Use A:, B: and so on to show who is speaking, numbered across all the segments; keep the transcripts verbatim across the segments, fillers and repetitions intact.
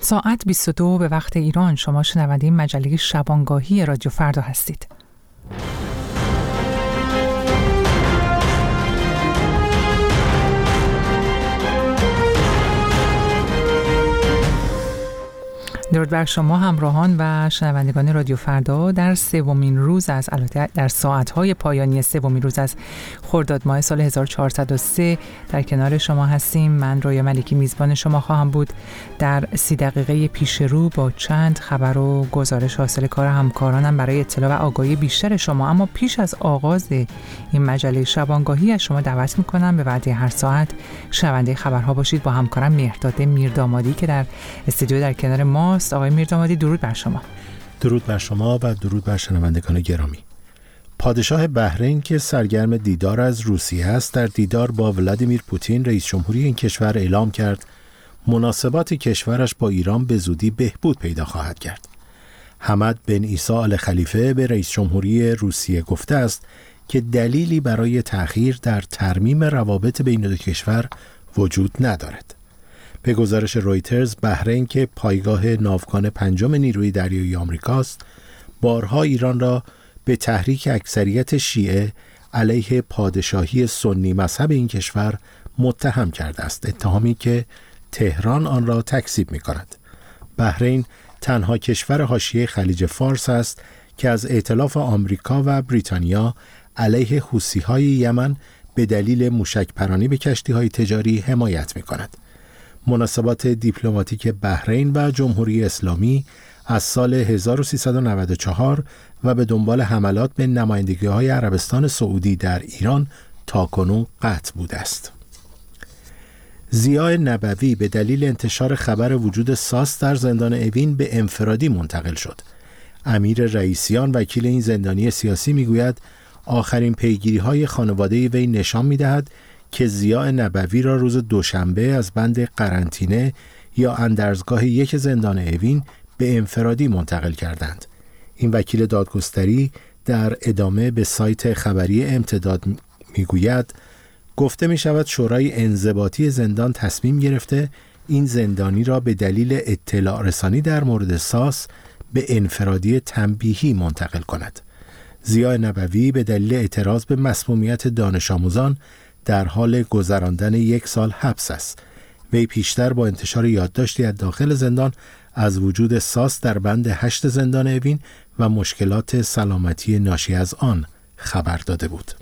A: ساعت بیست و دو به وقت ایران. شما شنونده مجله شبانگاهی رادیو فردا هستید. درود بر شما همراهان و شنوندگان رادیو فردا در سومین روز از البته در ساعت‌های پایانی سومین روز از خرداد ماه سال هزار و چهارصد و سه در کنار شما هستیم. من رویا ملکی میزبان شما خواهم بود در سی دقیقه پیش رو با چند خبر و گزارش حاصل کار همکارانم برای اطلاع و آگاهی بیشتر شما. اما پیش از آغاز این مجله شبانگاهی از شما دعوت می‌کنم به وعده هر ساعت شنونده خبرها باشید با همکارم مهرداد میردامادی که در استودیو در کنار ما. آقای میردامادی، درود بر شما.
B: درود بر شما و درود بر شنوندگان گرامی. پادشاه بحرین که سرگرم دیدار از روسیه است، در دیدار با ولادیمیر پوتین رئیس جمهوری این کشور اعلام کرد مناسبات کشورش با ایران به زودی بهبود پیدا خواهد کرد. حمد بن عیسی آل خلیفه به رئیس جمهوری روسیه گفته است که دلیلی برای تأخیر در ترمیم روابط بین دو کشور وجود ندارد. به گزارش رویترز، بحرین که پایگاه ناوگان پنجم نیروی دریایی آمریکاست، بارها ایران را به تحریک اکثریت شیعه علیه پادشاهی سنی مذهب این کشور متهم کرده است، اتهامی که تهران آن را تکذیب می‌کند. بحرین تنها کشور حاشیه خلیج فارس است که از ائتلاف آمریکا و بریتانیا علیه حوثی‌های یمن به دلیل موشک‌پرانی به کشتی‌های تجاری حمایت می‌کند. مناسبات دیپلماتیک بحرین و جمهوری اسلامی از سال هزار و سیصد و نود و چهار و به دنبال حملات به نمایندگی‌های عربستان سعودی در ایران تاکنون قطع بوده است. ضیاء نبوی به دلیل انتشار خبر وجود ساس در زندان اوین به انفرادی منتقل شد. امیر رئیسیان، وکیل این زندانی سیاسی، میگوید آخرین پیگیری‌های خانواده وی نشان می‌دهد که ضیاء نبوی را روز دوشنبه از بند قرنطینه یا اندرزگاه یک زندان اوین به انفرادی منتقل کردند. این وکیل دادگستری در ادامه به سایت خبری امتداد میگوید گفته می شود شورای انضباطی زندان تصمیم گرفته این زندانی را به دلیل اطلاع رسانی در مورد ساس به انفرادی تنبیهی منتقل کند. ضیاء نبوی به دلیل اعتراض به مسمومیت دانش آموزان در حال گذراندن یک سال حبس است. وی پیشتر با انتشار یادداشتی از داخل زندان از وجود ساس در بند هشت زندان اوین و مشکلات سلامتی ناشی از آن خبر داده بود.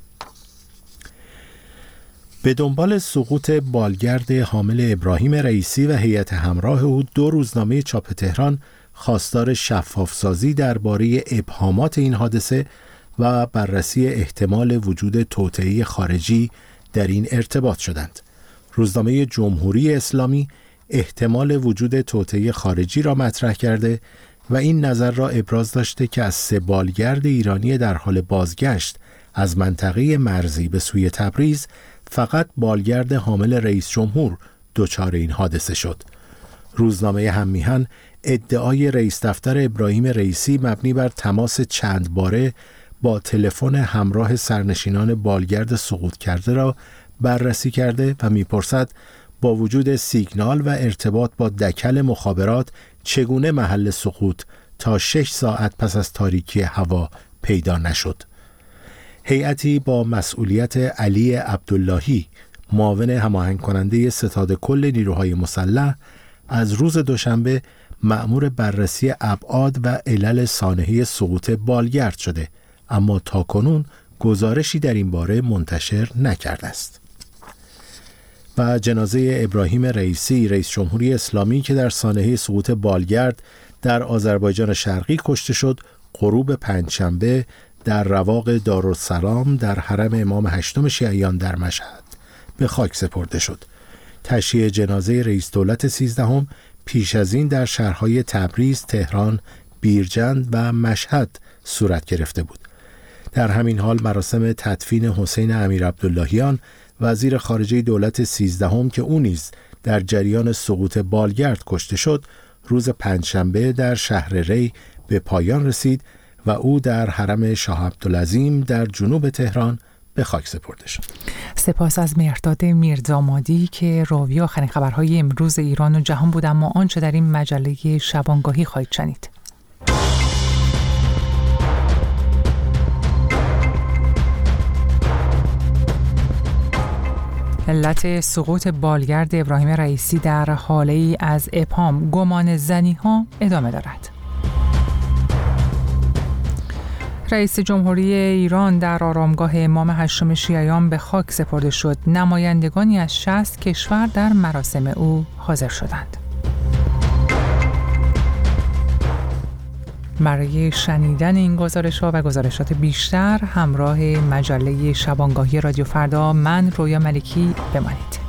B: به دنبال سقوط بالگرد حامل ابراهیم رئیسی و هیئت همراه او، دو روزنامه چاپ تهران خواستار شفافسازی درباره ابهامات این حادثه و بررسی احتمال وجود توطئه خارجی در این ارتباط شدند. روزنامه جمهوری اسلامی احتمال وجود توطئه خارجی را مطرح کرده و این نظر را ابراز داشته که از سه بالگرد ایرانی در حال بازگشت از منطقه مرزی به سوی تبریز فقط بالگرد حامل رئیس جمهور دچار این حادثه شد. روزنامه هممیهن ادعای رئیس دفتر ابراهیم رئیسی مبنی بر تماس چند باره با تلفن همراه سرنشینان بالگرد سقوط کرده را بررسی کرده و می‌پرسد با وجود سیگنال و ارتباط با دکل مخابرات چگونه محل سقوط تا شش ساعت پس از تاریکی هوا پیدا نشد. هیئتی با مسئولیت علی عبداللهی، معاون هماهنگ کننده ستاد کل نیروهای مسلح، از روز دوشنبه مأمور بررسی ابعاد و علل سانحه سقوط بالگرد شده، اما تاکنون گزارشی در این باره منتشر نکرده است. و جنازه ابراهیم رئیسی، رئیس جمهوری اسلامی که در سانحه سقوط بالگرد در آذربایجان شرقی کشته شد، غروب پنجشنبه در رواق دارالسلام در حرم امام هشتم شیعیان در مشهد به خاک سپرده شد. تشییع جنازه رئیس دولت سیزدهم پیش از این در شهرهای تبریز، تهران، بیرجند و مشهد صورت گرفته بود. در همین حال مراسم تدفین حسین امیر عبداللهیان، وزیر خارجه دولت سیزدهم که او نیز در جریان سقوط بالگرد کشته شد، روز پنجشنبه در شهر ری به پایان رسید و او در حرم شاه عبدالعظیم در جنوب تهران به به خاک سپرده شد.
A: سپاس از مهرداد میردامادی که راوی آخرین خبرهای امروز ایران و جهان بود، اما آنچه در این مجله شبانگاهی خواهید شنید. علت سقوط بالگرد ابراهیم رئیسی در حاله‌ای از ابهام، گمان زنی‌ها ادامه دارد. رئیس جمهوری ایران در آرامگاه امام هشتم شیعیان به خاک سپرده شد. نمایندگانی از شصت کشور در مراسم او حاضر شدند. برای شنیدن این گزارش‌ها و گزارشات بیشتر همراه مجله شبانگاهی رادیو فردا، من رویا ملکی بمانید.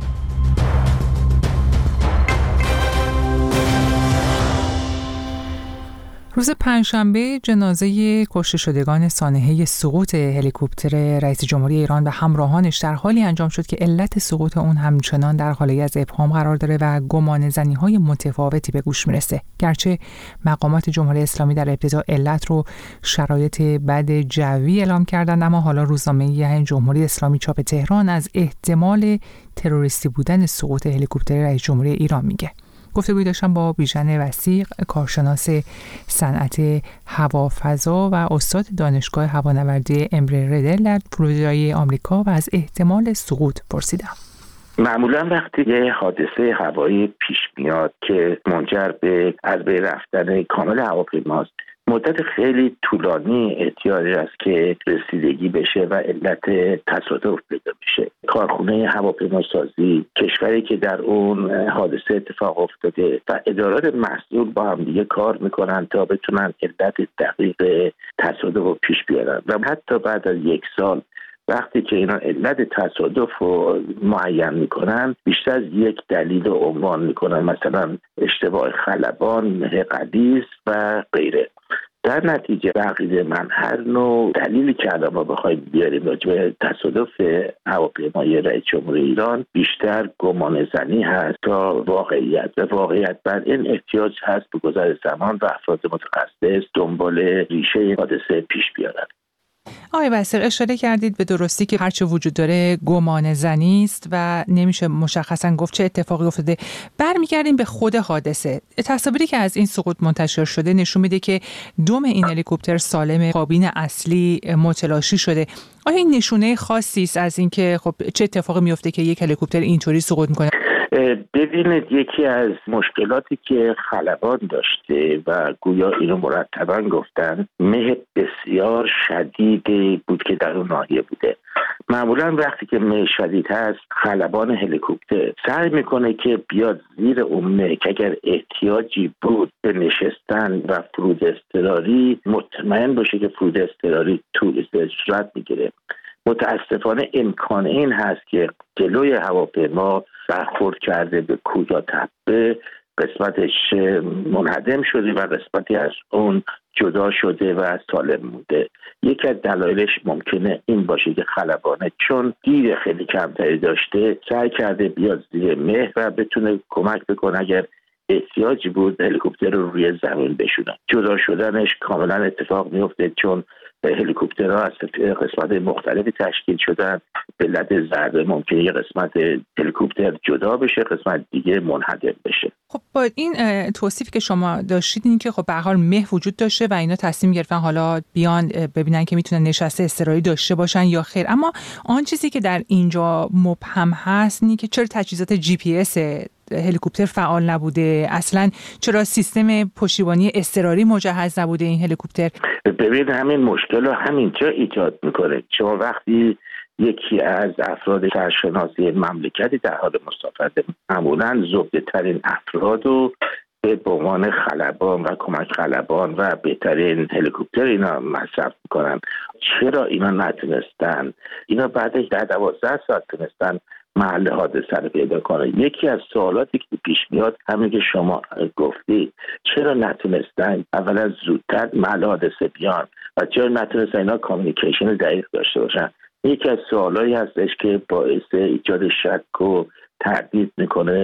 A: روز پنجشنبه جنازه کشته شدگان سانحه سقوط هلیکوپتر رئیس جمهوری ایران و همراهانش در حالی انجام شد که علت سقوط اون همچنان در حاله از ابهام قرار داره و گمان زنی‌های متفاوتی به گوش میرسه. گرچه مقامات جمهوری اسلامی در ابتدا علت رو شرایط بد جوی اعلام کردند، اما حالا روزنامه جمهوری اسلامی چاپ تهران از احتمال تروریستی بودن سقوط هلیکوپتر رئیس جمهوری ایران میگه. گفتگوی داشتم با بیژن وثیق، کارشناس صنعت هوافضا و استاد دانشگاه هوانوردی امبری ردل در فلوریدای آمریکا و از احتمال سقوط پرسیدم.
C: معمولا وقتی یه حادثه هوایی پیش میاد که منجر به از بین رفتن کامل هواپیماست، مدت خیلی طولانی احتیاج است که رسیدگی بشه و علت تصادف پیدا بشه. کارخونه هواپیماسازی، کشوری که در اون حادثه اتفاق افتاده و ادارات مسئول با هم دیگه کار میکنن تا بتونن علت دقیق تصادف رو پیش بیارن و حتی بعد از یک سال وقتی که اینا علت تصادف رو معین میکنن، بیشتر از یک دلیل رو عنوان میکنن، مثلا اشتباه خلبان، مه غلیظ و غیره. در نتیجه بقیه من هر نوع دلیلی که الان ما بخوایم بیاریم راجع به تصادف هواپیمای رئیس جمهوری ایران بیشتر گمان زنی هست تا واقعیت، و واقعیت بر این احتیاج هست به گذر زمان و افراد متخصص دنبال ریشه حادثه پیش بیارن.
A: آقای وثیق، اشاره کردید به درستی که هرچه وجود داره گمان زنی است و نمیشه مشخصا گفت چه اتفاقی افتاده. برمیگردیم به خود حادثه. تصاویری که از این سقوط منتشر شده نشون میده که دم این هلیکوپتر سالم، کابین اصلی متلاشی شده. آیا این نشونه خاصی است از اینکه خب چه اتفاقی میفته که یک هلیکوپتر اینطوری سقوط میکنه؟
C: ببینید، یکی از مشکلاتی که خلبان داشته و گویا اینو مرتبا گفتن، مه بسیار شدید بود که در اون ناحیه بوده. معمولا وقتی که مه شدید هست، خلبان هلیکوپتر سعی میکنه که بیاد زیر اون مه که اگر احتیاجی بود به نشستن و فرود اضطراری مطمئن باشه که فرود اضطراری تو صورت میگیره. متاسفانه امکان این هست که جلوی هواپیما برخورد کرده به کوه یا تپه، قسمتش منهدم شده و قسمتی از اون جدا شده و سالم مونده. یکی از دلایلش ممکنه این باشه که خلبانه چون دید خیلی کمتری داشته سعی کرده بیاد زیر مه و بتونه کمک بکنه اگر احتیاجی بود هلیکوپتر رو روی زمین بشونه. جدا شدنش کاملا اتفاق میفته چون هلیکوپترها از قسمت مختلفی تشکیل شدن. به علت ضربه ممکنه یه قسمت هلیکوپتر جدا بشه، قسمت دیگه منهدم بشه.
A: خب با این توصیفی که شما داشتید، این که خب به هر حال مه وجود داشته و اینا تصمیم گرفتن حالا بیان ببینن که میتونن نشسته اضطراری داشته باشن یا خیر، اما آن چیزی که در اینجا مبهم هست اینه که چرا تجهیزات جی پی اس هلیکوپتر فعال نبوده، اصلا چرا سیستم پشتیبانی اضطراری مجهز نبوده این هلیکوپتر.
C: ببین، همین مشکل رو همینجا ایجاد میکنه. شما وقتی یکی از افراد سرشناسی مملکتی در حال مسافرت، معمولا زبده ترین افراد رو به عنوان خلبان و کمک خلبان و بهترین هلیکوپتر اینا مصرف میکنن. چرا اینا نتونستن؟ اینا بعد ده دوازده ساعت تونستن محل حادثه رو پیدا کنه. یکی از سوالاتی که پیش میاد همین که شما گفتی، چرا نتونستن اولا زودتر محل حادثه بیان و چرا نتونستن اینا کامیونیکیشن دقیق داشته باشن؟ یکی از سوالایی هستش که باعث ایجاد شک و تردید میکنه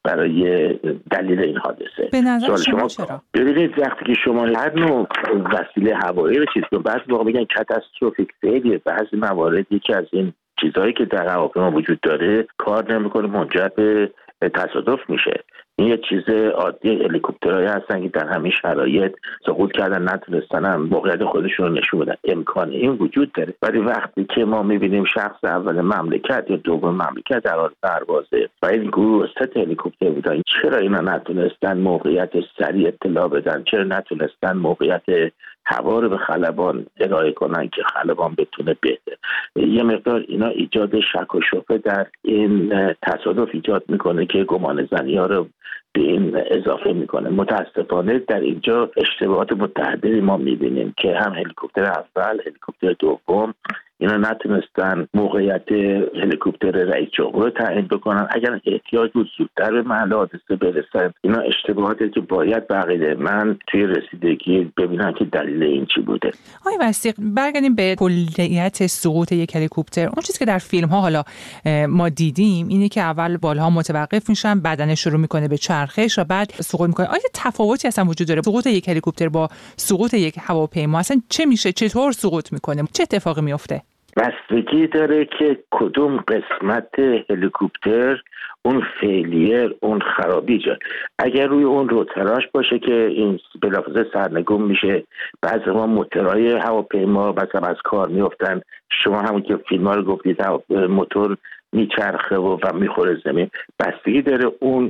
C: برای دلیل این حادثه.
A: به نظر شما چرا؟
C: ببینید وقتی که شما هر نوع وسیله هوایی رو چیز کنید، بعضی موقع میگن کاتاستروفیک فیلیه، بعضی موارد یکی از این چیزهایی که در هواپیما وجود داره کار نمیکنه، منجر به تصادف میشه. این یه چیز عادی، هلیکوپترهایی هستن که در همین شرایط سقوط کردن، نتونستن هم موقعیت خودشون رو نشون بدن. امکان این وجود داره، ولی وقتی که ما میبینیم شخص اول مملکت یا دوم مملکت در حال پروازه و این گروه ست هلیکوپتر بودن، چرا اینا نتونستن موقعیت سریع اطلاع بدن؟ چرا نتونستن موقعیت هوا رو به خلبان ارائه کنن که خلبان بتونه بهتر؟ یه مقدار اینا ایجاد شک و شبهه در این تصادف ایجاد میکنه که گمان زنی ها رو به این اضافه میکنه. متاسفانه در اینجا اشتباهات متعددی ما میبینیم که هم هلیکوپتر اول، هلیکوپتر دوم، اینا نتونستن موقعیت هلیکوپتر رئیس جمهور رو تعیین بکنن. اگر احتیاج بود زودتر به محل حادثه برسن. اینا اشتباهاتی که باید بقیده من توی رسیدگی ببینن که دلیل این چی بوده.
A: آقای وثیق، برگردیم به کلیت سقوط یک هلیکوپتر. اون چیزی که در فیلم ها حالا ما دیدیم اینه که اول بالها متوقف میشن، بدن شروع میکنه به چرخش و بعد سقوط میکنه. آیا تفاوتی اصلا وجود داره سقوط یک هلیکوپتر با سقوط یک هواپیما؟ اصلا چه میشه؟ چطور سقوط میکنه؟ چه اتفاقی میفته؟
C: بستگی داره که کدوم قسمت هلیکوپتر اون فیلیر، اون خرابی جا. اگر روی اون روتراش باشه که این بلافاصله سرنگون میشه، بعضی ما موتورهای هواپیما مثلا از کار میافتن، شما همون که فیلم ها رو گفتید موتور میچرخه و, و میخوره زمین. بستگی داره اون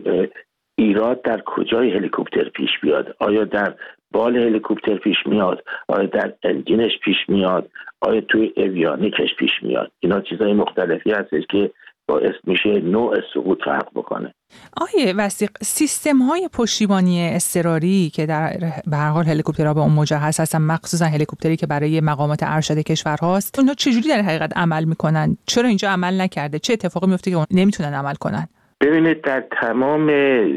C: ایراد در کجای هلیکوپتر پیش بیاد. آیا در بال هلیکوپتر پیش میاد؟ آیا در انجینش پیش میاد؟ آیا توی اویانیکش پیش میاد؟ اینا چیزای مختلفی هستش که باعث میشه نوع سقوط فرق بکنه.
A: آیه وثیق، سیستم های پشتیبانی اضطراری که در به هر حال هلیکوپترها به اون مجهز هستن، مخصوصا هلیکوپتری که برای مقامات ارشد کشور هاست، اونا چجوری در حقیقت عمل میکنن؟ چرا اینجا عمل نکرده؟ چه اتفاقی میفته که نمیتونن عمل کنن؟
C: ببینید در تمام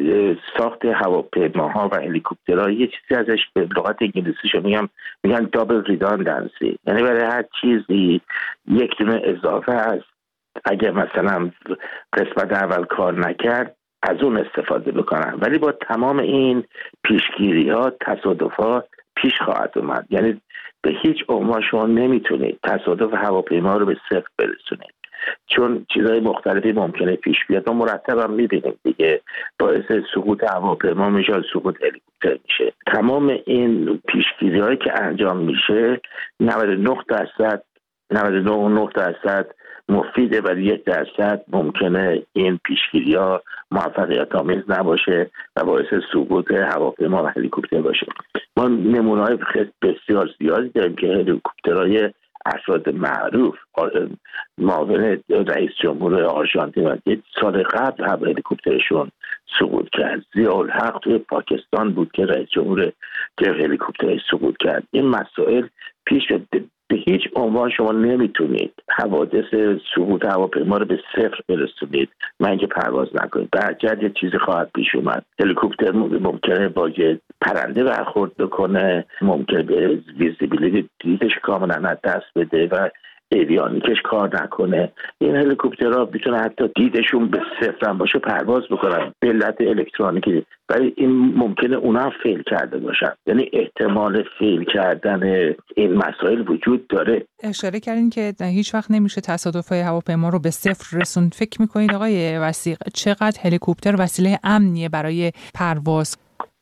C: ساخت هواپیماها و هلیکوپترها یه چیزی ازش به لغت انگلیسیشو میگم میگن دابل ریداندنسی، یعنی برای هر چیزی یک دونه اضافه است. اگر مثلا قسمت اول کار نکرد از اون استفاده بکنن، ولی با تمام این پیشگیری ها تصادف ها پیش خواهد اومد. یعنی به هیچ عنوان شما نمیتونید تصادف هواپیما رو به صفر برسونید، چون چیزهای مختلفی ممکنه پیش بیاد. ما مرتب هم میبینیم دیگه باعث سقوط هواپیما میشه، سقوط هلیکوپتر میشه. تمام این پیشگیری هایی که انجام میشه نود و نه درصد نود و نه درصد مفیده، ولی یک درصد ممکنه این پیشگیری ها موفقیت آمیز نباشه و باعث سقوط هواپیما و هلیکوپتر باشه. ما نمونه های بسیار زیادی داریم که هلیکوپترهای افراد معروف، معاون رئیس جمهور آرژانتین یک سال قبل هم هلیکوپترشون سقوط کرد. ضیاءالحق توی پاکستان بود که رئیس جمهور هلیکوپترش سقوط کرد. این مسائل پیش به هیچ عنوان شما نمیتونید حوادث سقوط هواپیما رو به صفر برسونید من اینکه پرواز نکنید. بعد یه چیزی خواهد پیش اومد. هلیکوپتر ممکنه با یه پرنده برخورد بکنه، ممکنه به ویزیبیلیتی دیدش کاملا از دست بده و ایویانیکش کار نکنه. این هلیکوپترها میتونه حتی دیدشون به صفر هم باشه پرواز بکنن به علت الکترونیکی، ولی این ممکنه اونا هم فیل کرده باشن. یعنی احتمال فیل کردن این مسائل وجود داره.
A: اشاره کردین که هیچ وقت نمیشه تصادف‌های هواپیما رو به صفر رسوند. فکر می‌کنید آقای وثیق چقدر هلیکوپتر وسیله امنیه برای پرواز؟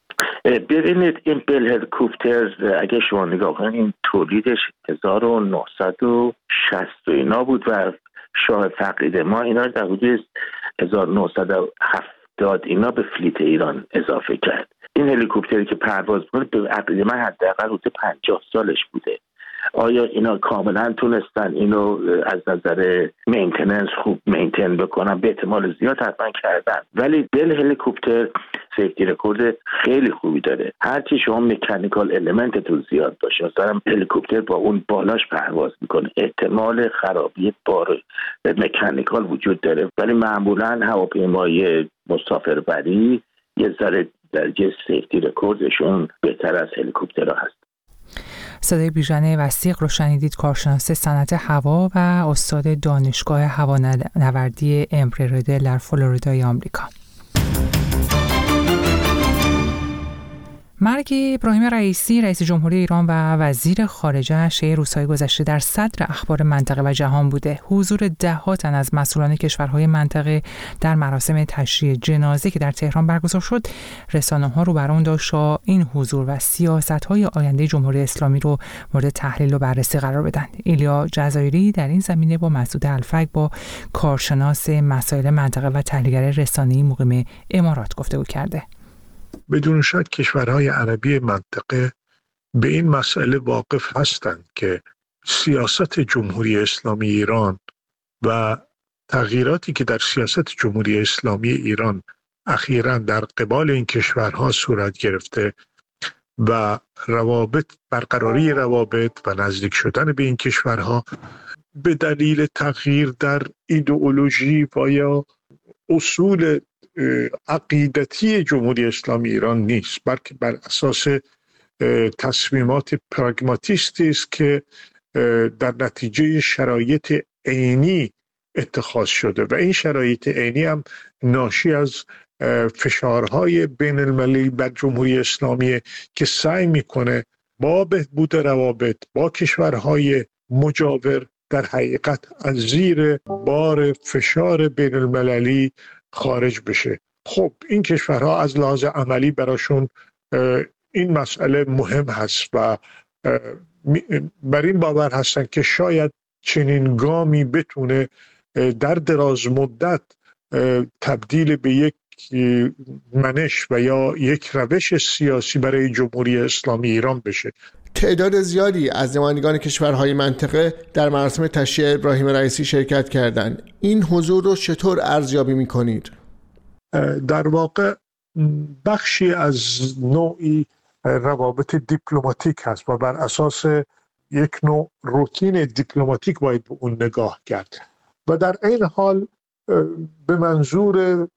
C: ببینید این بل هلیکوپتر اگه شما نگاه کنید این تولیدش هزار و نهصد و شصت و اینا بود و شاه فقید ما اینا در حدود هزار و نهصد و هفتاد اینا به فلیت ایران اضافه کرد. این هلیکوپتری که پرواز می‌کنه به عقیده من حداقل حدود پنجاه سالش بوده. آیا اینا کاملا تونستن اینو از نظر مینتیننس خوب مینتین بکنن؟ به احتمال زیاد حتما کردن، ولی بل هلیکوپتر سیفتی رکورد خیلی خوبی داره. هرچی شما مکانیکال المنتتون زیاد باشه، مثلا هلیکوپتر با اون بالاش پرواز میکنه، احتمال خرابی بار مکانیکال وجود داره، ولی معمولا هواپیمای مسافربری یه ذره درجه سیفتی رکوردشون بهتر از هلیکوپترها هست.
A: صدای بیژن وثیق رو شنیدید، کارشناس صنعت هوا و استاد دانشگاه هوانوردی امبری ریدل در فلوریدای آمریکا. مرگ ابراهیم رئیسی رئیس جمهوری ایران و وزیر خارجه طی روزهای گذشته در صدر اخبار منطقه و جهان بوده. حضور ده‌ها تن از مسئولان کشورهای منطقه در مراسم تشییع جنازه که در تهران برگزار شد، رسانه‌ها رو بر آن داشت تا این حضور و سیاست‌های آینده جمهوری اسلامی رو مورد تحلیل و بررسی قرار بدن. ایلیا جزایری در این زمینه با مسعود الفک، با کارشناس مسائل منطقه و تحلیلگر رسانه‌ای مقیم امارات گفتگو کرده.
D: بدون شک کشورهای عربی منطقه به این مسئله واقف هستند که سیاست جمهوری اسلامی ایران و تغییراتی که در سیاست جمهوری اسلامی ایران اخیراً در قبال این کشورها صورت گرفته و روابط برقراری روابط و نزدیک شدن به این کشورها به دلیل تغییر در ایدئولوژی و یا اصول عقیدتی جمهوری اسلامی ایران نیست، بلکه بر اساس تصمیمات پراگماتیستی است که در نتیجه شرایط عینی اتخاذ شده و این شرایط عینی هم ناشی از فشارهای بین المللی بر جمهوری اسلامی که سعی میکنه با بهبود روابط با کشورهای مجاور در حقیقت از زیر بار فشار بین المللی خارج بشه. خب این کشورها از لحاظ عملی براشون این مسئله مهم هست و بر این باور هستن که شاید چنین گامی بتونه در دراز مدت تبدیل به یک منش و یا یک روش سیاسی برای جمهوری اسلامی ایران بشه.
E: تعداد زیادی از نمایندگان کشورهای منطقه در مراسم تشییع ابراهیم رئیسی شرکت کردند. این حضور رو چطور ارزیابی می‌کنید؟
D: در واقع بخشی از نوعی روابط دیپلماتیک هست و بر اساس یک نوع روتین دیپلماتیک باید به اون نگاه کرد و در این حال به منظور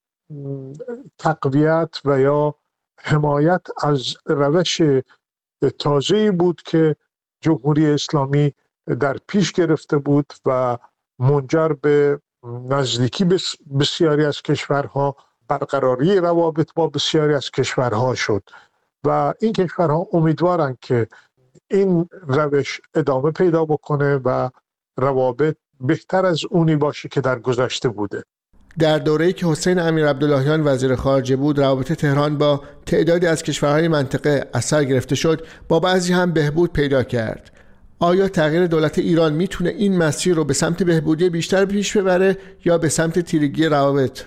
D: تقویت و یا حمایت از روش تازه‌ای بود که جمهوری اسلامی در پیش گرفته بود و منجر به نزدیکی بسیاری از کشورها، برقراری روابط با بسیاری از کشورها شد و این کشورها امیدوارند که این روش ادامه پیدا بکنه و روابط بهتر از اونی باشه که در گذشته بوده.
E: در دوره‌ای که حسین امیرعبداللهیان وزیر خارجه بود، روابط تهران با تعدادی از کشورهای منطقه از سر گرفته شد، با بعضی هم بهبود پیدا کرد. آیا تغییر دولت ایران میتونه این مسیر رو به سمت بهبودی بیشتر پیش ببره یا به سمت تیرگی روابط؟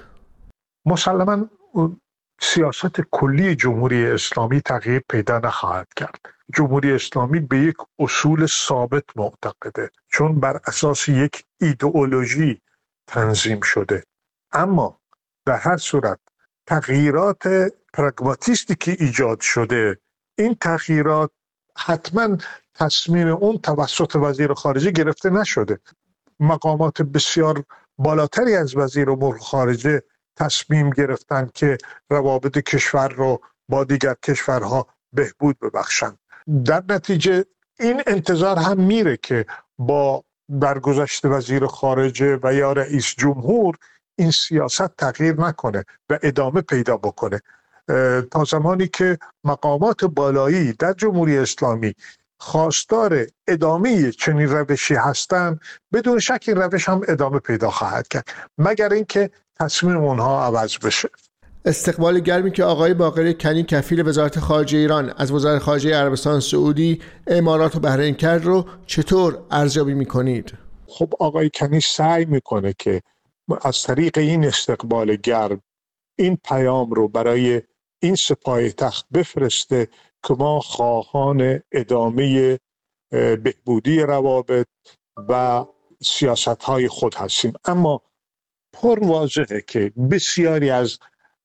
D: مسلماً سیاست کلی جمهوری اسلامی تغییر پیدا نخواهد کرد. جمهوری اسلامی به یک اصول ثابت معتقده، چون بر اساس یک ایدئولوژی تنظیم شده. اما در هر صورت تغییرات پراگماتیستی که ایجاد شده، این تغییرات حتما تصمیم اون توسط وزیر خارجه گرفته نشده. مقامات بسیار بالاتری از وزیر امور خارجه تصمیم گرفتن که روابط کشور رو با دیگر کشورها بهبود ببخشند. در نتیجه این انتظار هم میره که با درگذشت وزیر خارجه و یا رئیس جمهور این سیاست تغییر نکنه و ادامه پیدا بکنه تا زمانی که مقامات بالایی در جمهوری اسلامی خواستار ادامه چنین روشی هستند. بدون شک این روش هم ادامه پیدا خواهد کرد مگر اینکه تصمیم اونها عوض بشه.
E: استقبال گرمی که آقای باقری کنی کفیل وزارت خارجه ایران از وزارت خارجه عربستان سعودی، امارات و بحرین کرد رو چطور ارزیابی میکنید؟
D: خب آقای کنی سعی میکنه که از طریق این استقبال گرم این پیام رو برای این سپاه تخت بفرسته که ما خواهان ادامه بهبودی روابط و سیاست‌های خود هستیم. اما پر واضحه که بسیاری از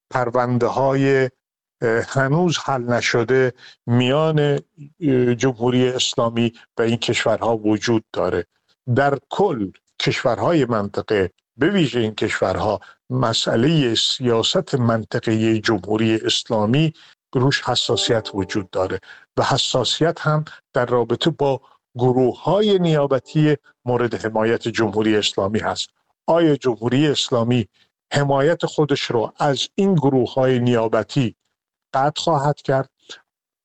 D: پرونده‌های هنوز حل نشده میان جمهوری اسلامی و این کشورها وجود داره. در کل کشورهای منطقه، به ویژه این کشورها، مسئله سیاست منطقه‌ای جمهوری اسلامی روش حساسیت وجود داره و حساسیت هم در رابطه با گروه‌های نیابتی مورد حمایت جمهوری اسلامی هست. آیا جمهوری اسلامی حمایت خودش رو از این گروه‌های نیابتی قطع خواهد کرد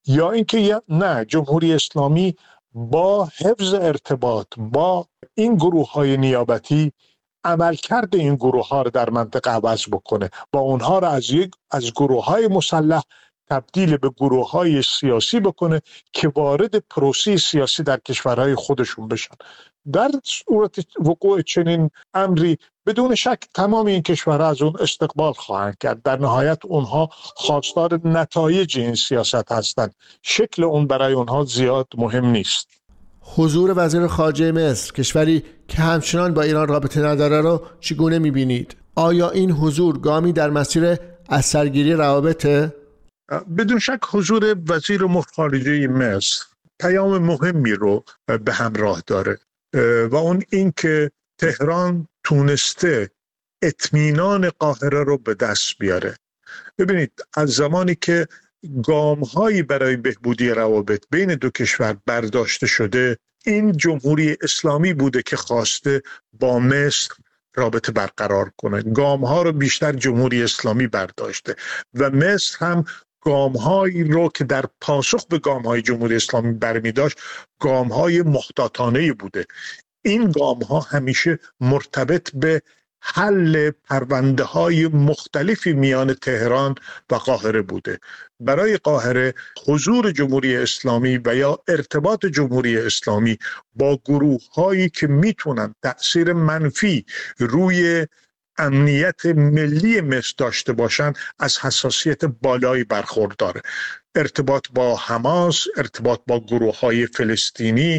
D: یا اینکه نه، جمهوری اسلامی با حفظ ارتباط با این گروه های نیابتی عملکرد این گروه ها رو در منطقه عوض بکنه، با اونها رو از یک از گروه های مسلح تبدیل به گروه های سیاسی بکنه که وارد پروسه سیاسی در کشورهای خودشون بشن. در صورت وقوع چنین امری بدون شک تمام این کشورها از اون استقبال خواهند کرد. در نهایت اونها خواستار نتایج این سیاست هستند. شکل اون برای اونها زیاد مهم نیست.
E: حضور وزیر خارجه مصر، کشوری که همچنان با ایران رابطه نداره، رو چگونه می‌بینید؟ آیا این حضور گامی در مسیر اثرگیری روابطه؟
D: بدون شک حضور وزیر امور خارجه مصر پیام مهمی رو به همراه داره و اون این که تهران تونسته اطمینان قاهره رو به دست بیاره. ببینید، از زمانی که گام‌هایی برای بهبودی روابط بین دو کشور برداشته شده، این جمهوری اسلامی بوده که خواسته با مصر رابطه برقرار کنه. گام‌ها رو بیشتر جمهوری اسلامی برداشته و مصر هم گام‌هایی رو که در پاسخ به گام‌های جمهوری اسلامی برمی داشت گام‌های محتاطانه‌ای بوده. این گام‌ها همیشه مرتبط به حل پرونده‌های مختلفی میان تهران و قاهره بوده. برای قاهره حضور جمهوری اسلامی و یا ارتباط جمهوری اسلامی با گروه‌هایی که میتونن تأثیر منفی روی امنیت ملی مصر داشته باشن از حساسیت بالایی برخورداره. ارتباط با حماس، ارتباط با گروه‌های فلسطینی،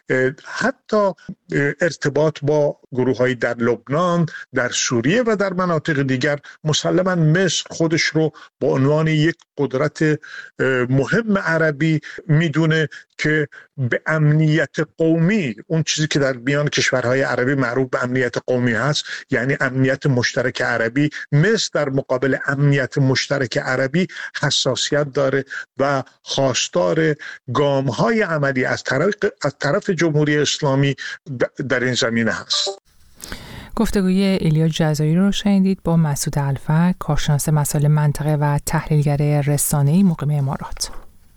D: حتی ارتباط با گروه‌های در لبنان، در سوریه و در مناطق دیگر، مسلماً مصر خودش رو با عنوان یک قدرت مهم عربی میدونه که به امنیت قومی، اون چیزی که در میان کشورهای عربی معروف به امنیت قومی هست، یعنی امنیت مشترک عربی، مصر در مقابل امنیت مشترک عربی حساسیت داره و خواستار گام‌های عملی از طرف از طرف جمهوری اسلامی در این زمینه هست.
A: گفتگوی ایلیا جزایی رو شنیدید با مسعود الفت، کارشناس مسائل منطقه و تحلیلگر رسانه‌ای مقیم امارات.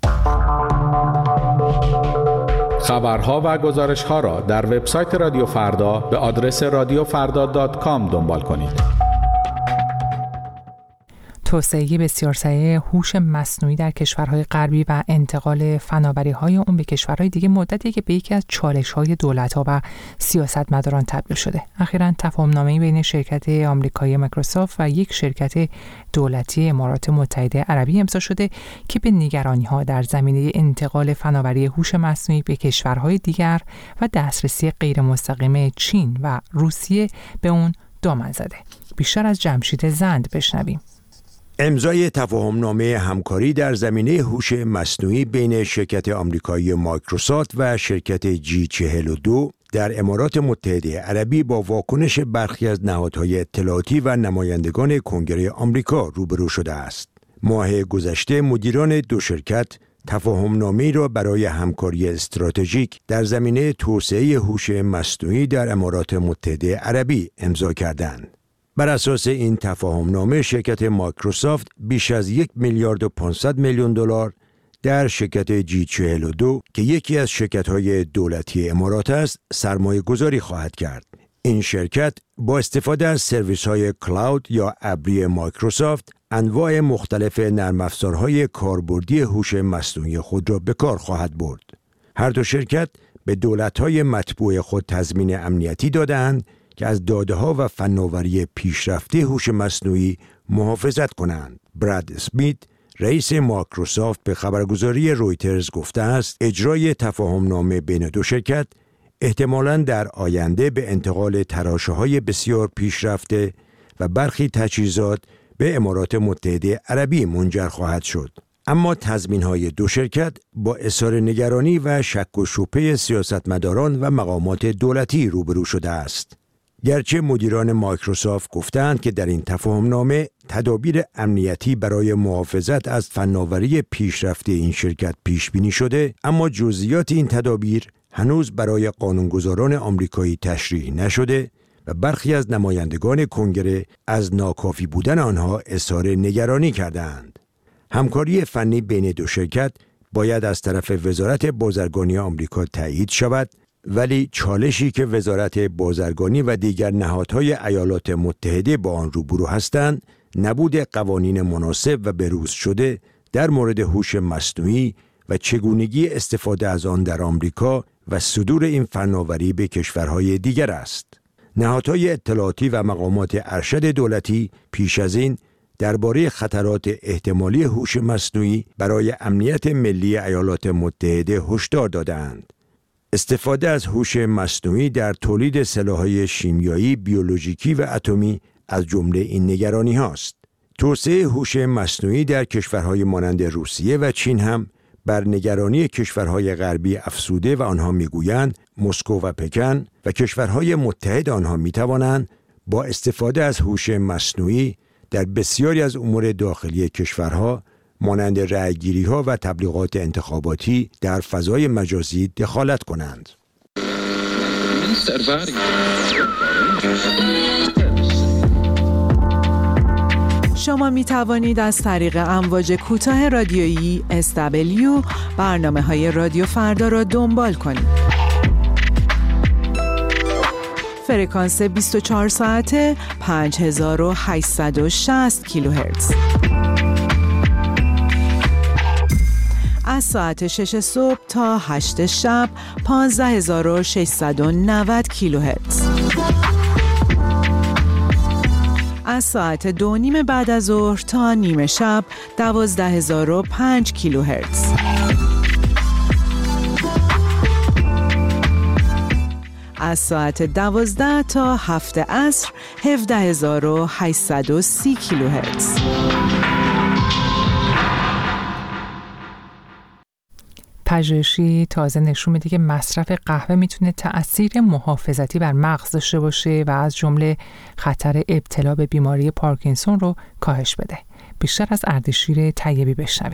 F: خبرها و گزارش‌ها را در وبسایت رادیو فردا به آدرس رادیو فردا دات کام دنبال کنید.
A: توسعه بسیار سریع هوش مصنوعی در کشورهای غربی و انتقال فناوری‌های اون به کشورهای دیگه مدتی که به یکی از چالش‌های دولت‌ها و سیاستمداران تبدیل شده. اخیراً تفاهم‌نامه‌ای بین شرکت آمریکایی مایکروسافت و یک شرکت دولتی امارات متحده عربی امضا شده که به نگرانی‌ها در زمینه انتقال فناوری هوش مصنوعی به کشورهای دیگر و دسترسی غیرمستقیم چین و روسیه به اون دامن زده. بیشتر از جمشید زند بشنویم.
G: امضای تفاهمنامه همکاری در زمینه هوش مصنوعی بین شرکت آمریکایی مایکروسافت و شرکت جی چهل و دو در امارات متحده عربی با واکنش برخی از نهادهای اطلاعاتی و نمایندگان کنگره آمریکا روبرو شده است. ماه گذشته مدیران دو شرکت تفاهمنامه‌ای را برای همکاری استراتژیک در زمینه توسعه هوش مصنوعی در امارات متحده عربی امضا کردند. بر اساس این تفاهمنامه شرکت مایکروسافت بیش از یک میلیارد و پانصد میلیون دلار در شرکت جی چهل و دو که یکی از شرکت‌های دولتی امارات است سرمایه گذاری خواهد کرد. این شرکت با استفاده از سرویس‌های کلاود یا ابری مایکروسافت انواع مختلف نرم افزارهای کاربردی هوش مصنوعی خود را به کار خواهد برد. هر دو شرکت به دولت‌های متبوع خود تضمین امنیتی داده‌اند که از داده‌ها و فناوری پیشرفته هوش مصنوعی محافظت کنند. براد اسمیت، رئیس مایکروسافت، به خبرگزاری رویترز گفته است اجرای تفاهمنامه بین دو شرکت احتمالاً در آینده به انتقال تراشه‌های بسیار پیشرفته و برخی تجهیزات به امارات متحده عربی منجر خواهد شد. اما تضمین‌های دو شرکت با اظهار نگرانی و شک و شبهه سیاستمداران و مقامات دولتی روبرو شده است. گرچه مدیران مایکروسافت گفتند که در این تفاهمنامه تدابیر امنیتی برای محافظت از فناوری پیشرفته این شرکت پیش بینی شده، اما جزئیات این تدابیر هنوز برای قانونگذاران آمریکایی تشریح نشده و برخی از نمایندگان کنگره از ناکافی بودن آنها اظهار نگرانی کردند. همکاری فنی بین دو شرکت باید از طرف وزارت بازرگانی آمریکا تایید شود، ولی چالشی که وزارت بازرگانی و دیگر نهادهای ایالات متحده با آن روبرو هستند، نبود قوانین مناسب و بروز شده در مورد هوش مصنوعی و چگونگی استفاده از آن در آمریکا و صدور این فناوری به کشورهای دیگر است. نهادهای اطلاعاتی و مقامات ارشد دولتی پیش از این درباره خطرات احتمالی هوش مصنوعی برای امنیت ملی ایالات متحده هشدار دادند. استفاده از هوش مصنوعی در تولید سلاح‌های شیمیایی، بیولوژیکی و اتمی از جمله این نگرانی هاست. توسعه هوش مصنوعی در کشورهای مانند روسیه و چین هم بر نگرانی کشورهای غربی افزوده و آنها میگویند مسکو و پکن و کشورهای متحد آنها میتوانند با استفاده از هوش مصنوعی در بسیاری از امور داخلی کشورها مانند رأی‌گیری‌ها و تبلیغات انتخاباتی در فضای مجازی دخالت کنند.
H: شما می توانید از طریق امواج کوتاه رادیویی اس دبلیو برنامه‌های رادیو فردا را دنبال کنید. فرکانس بیست و چهار ساعته پنج هزار و هشتصد و شصت کیلوهرتز. از ساعت شش صبح تا هشت شب پانزده هزار و ششصد و نود کیلوهرتز. از ساعت دو نیم بعد از ظهر تا نیمه شب دوازده هزار و پنج کیلوهرتز. از ساعت دوازده تا هفت عصر هفده هزار و هشتصد و سی کیلوهرتز.
A: پژوهشی تازه نشون میده که مصرف قهوه میتونه تأثیر محافظتی بر مغز داشته باشه و از جمله خطر ابتلا به بیماری پارکینسون رو کاهش بده. بیشتر از اردشیر طیبی بشنویم.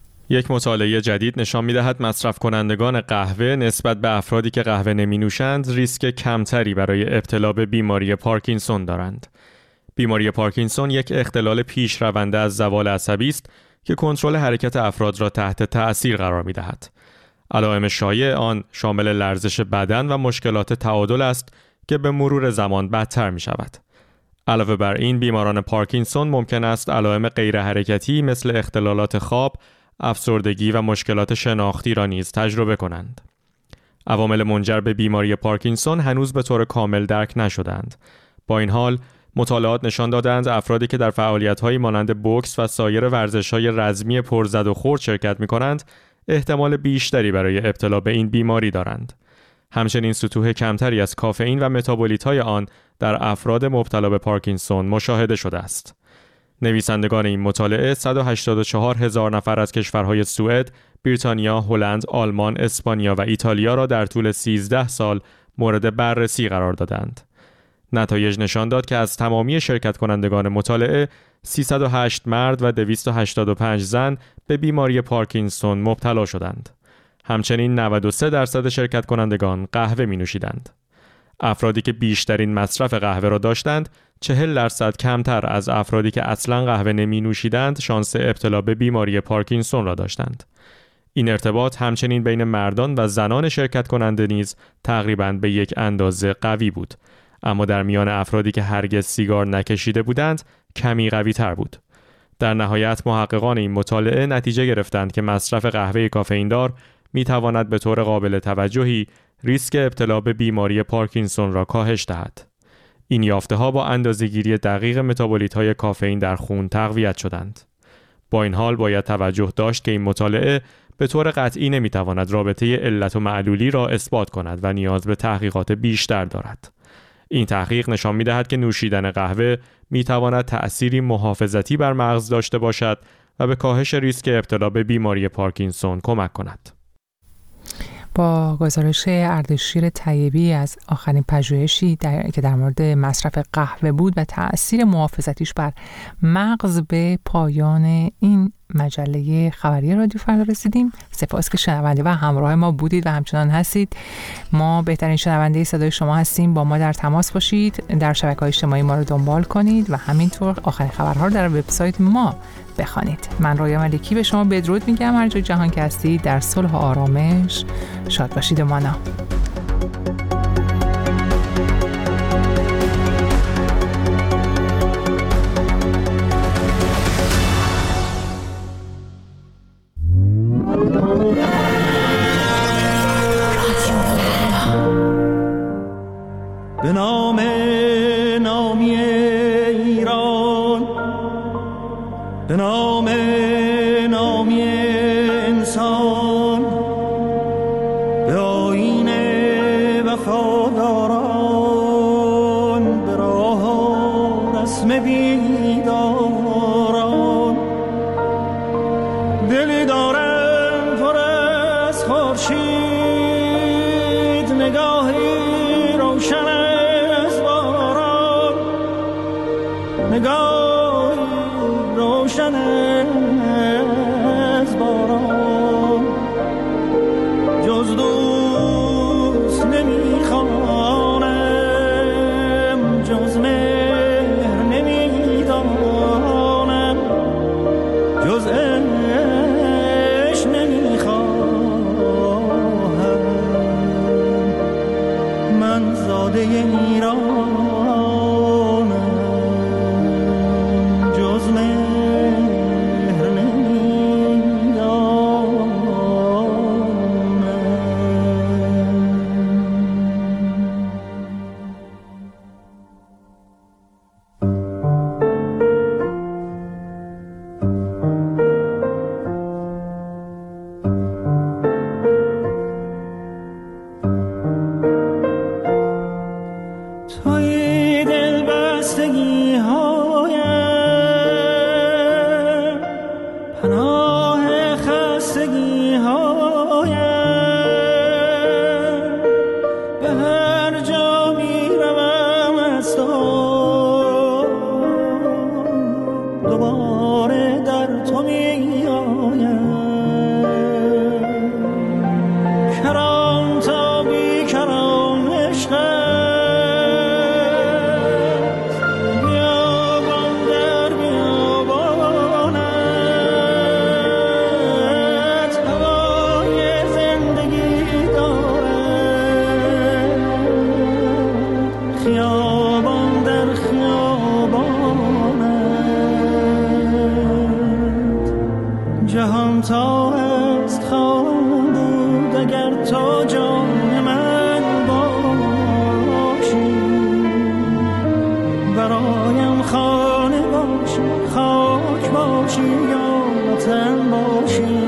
I: یک مطالعه جدید نشان می‌دهد مصرف کنندگان قهوه نسبت به افرادی که قهوه نمی‌نوشند ریسک کمتری برای ابتلا به بیماری پارکینسون دارند. بیماری پارکینسون یک اختلال پیشرونده از زوال عصبی است که کنترل حرکت افراد را تحت تأثیر قرار می‌دهد. علائم شایع آن شامل لرزش بدن و مشکلات تعادل است که به مرور زمان بدتر می‌شود. علاوه بر این، بیماران پارکینسون ممکن است علائم غیر حرکتی مثل اختلالات خواب، افسردگی و مشکلات شناختی را نیز تجربه کنند. عوامل منجر به بیماری پارکینسون هنوز به طور کامل درک نشدند. با این حال، مطالعات نشان دادند افرادی که در فعالیت‌هایی مانند بوکس و سایر ورزش‌های رزمی پرزد و خورد شرکت می‌کنند، احتمال بیشتری برای ابتلا به این بیماری دارند. همچنین سطوح کمتری از کافئین و متابولیت‌های آن در افراد مبتلا به پارکینسون مشاهده شده است. نویسندگان این مطالعه صد و هشتاد و چهار هزار نفر از کشورهای سوئد، بریتانیا، هلند، آلمان، اسپانیا و ایتالیا را در طول سیزده سال مورد بررسی قرار دادند. نتایج نشان داد که از تمامی شرکت کنندگان مطالعه، سیصد و هشت مرد و دویست و هشتاد و پنج زن به بیماری پارکینسون مبتلا شدند. همچنین نود و سه درصد شرکت کنندگان قهوه می نوشیدند. افرادی که بیشترین مصرف قهوه را داشتند، چهل درصد کمتر از افرادی که اصلاً قهوه نمی نوشیدند شانس ابتلا به بیماری پارکینسون را داشتند. این ارتباط همچنین بین مردان و زنان شرکت کننده نیز تقریباً به یک اندازه قوی بود، اما در میان افرادی که هرگز سیگار نکشیده بودند کمی قوی تر بود. در نهایت محققان این مطالعه نتیجه گرفتند که مصرف قهوه کافئین‌دار می تواند به طور قابل توجهی ریسک ابتلا به بیماری پارکینسون را کاهش دهد. این یافته‌ها با اندازه‌گیری دقیق متابولیت‌های کافئین در خون تقویت شدند. با این حال باید توجه داشت که این مطالعه به طور قطعی نمی‌تواند رابطه علت و معلولی را اثبات کند و نیاز به تحقیقات بیشتر دارد. این تحقیق نشان می‌دهد که نوشیدن قهوه می‌تواند تأثیری محافظتی بر مغز داشته باشد و به کاهش ریسک ابتلا به بیماری پارکینسون کمک کند.
A: با گزارش اردشیر طیبی از آخرین پژوهشی در... که در مورد مصرف قهوه بود و تأثیر محافظتیش بر مغز، به پایان این مجله خبری رادیو فردا رسیدیم. سپاس که شنونده و همراه ما بودید و همچنان هستید. ما بهترین شنونده صدای شما هستیم. با ما در تماس باشید، در شبکه‌های اجتماعی ما رو دنبال کنید و همینطور آخرین خبرها رو در وبسایت ما بخوانید. من رویا ملکی به شما بدرود میگم. هر جای جهان که هستید در صلح و آرامش شاد باشید و مانا.
J: به نام نامی ایران، به نام نامی انسان، به آیین وفاداران، به راه و رسم بیداران، دلی دارم پر از خورشید، نگاهی روشن از باران، نگاهی روشن از باران، جز دوست نمیخوانم، جز مهر نمیدانم، جز عشق نمیخواهم. من زاده ایرانم، جز مهر نمیدانم. توی دل بستگی هایم، پناه خستگی هایم، به هر جا می روم از تو دوباره در تو می آیم. کران تا بی کران عشقم، جهان تا هست خواهم بود اگر تو جان من باشی، برایم خانه باشی، خاک باشی یا وطن باشی.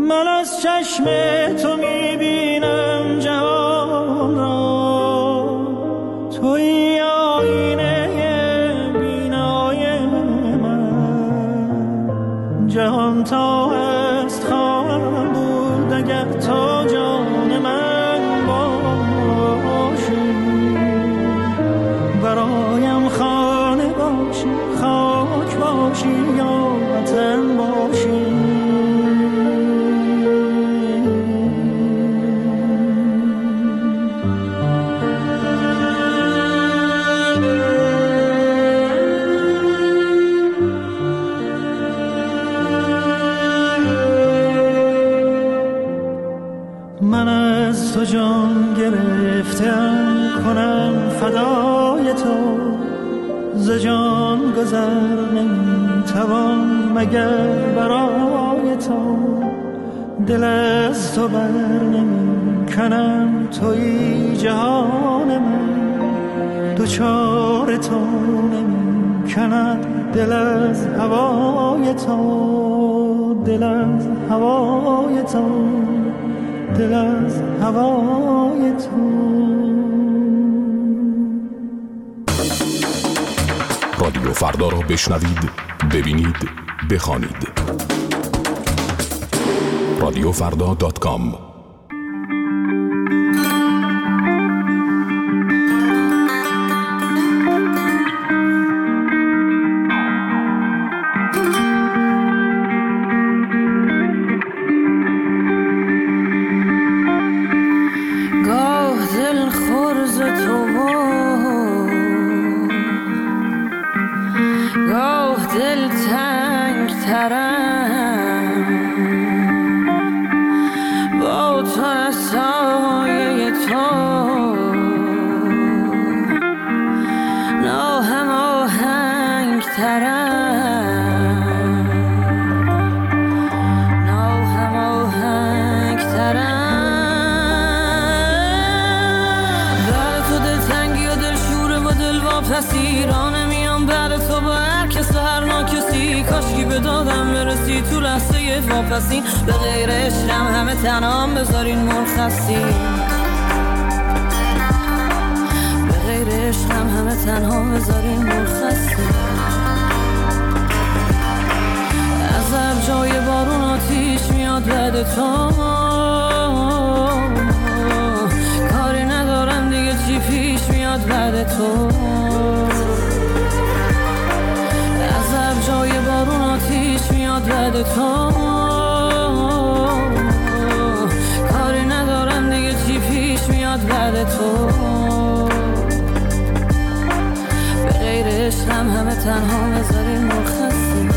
J: من از چشم تو میبینم جهان را، توی آینه بینای من. جهان تا هست خواهم بود اگر تا جان من باشی، برایم خانه باشی، خاک باشی یا وطن باشی. من از تو جان گرفتم کنم فدای تو، ز جان گذر نمیتوان مگر برای تو. دل از تو بر نمی کنم توی جهان من، دوچار تو نمی کند دل از هوای تو، دل از هوای تو، دل از هوای تو.
K: رادیو فردا را بشنوید، ببینید، بخوانید. رادیو فردا دات کام.
L: واپسین به غیر عشقم همه تنام بذارین مرخصین، به غیر عشقم همه تنها بذارین مرخصین. از هر جای بارون آتیش میاد بعد تو، کاری ندارم دیگه چی پیش میاد بعد تو. از هر جای بارون آتیش میاد بعد تو، کاری ندارم دیگه چی پیش میاد بعد تو. به غیر عشقم همه تنها بذارین مرخصی.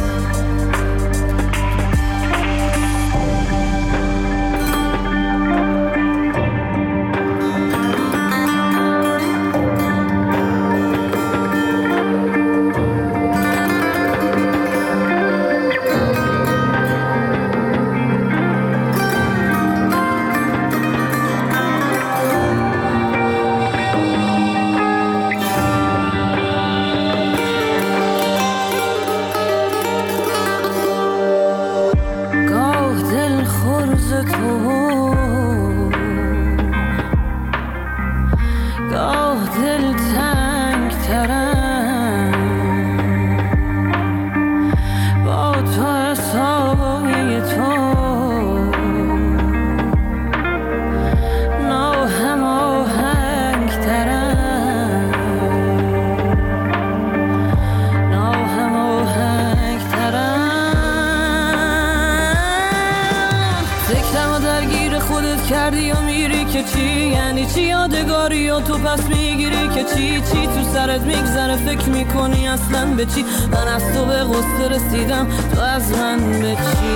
L: تو پس میگیری که چی چی تو سرت میگذره، فکر میکنی اصلا به چی؟ من از تو به غصه رسیدم، تو از من به چی؟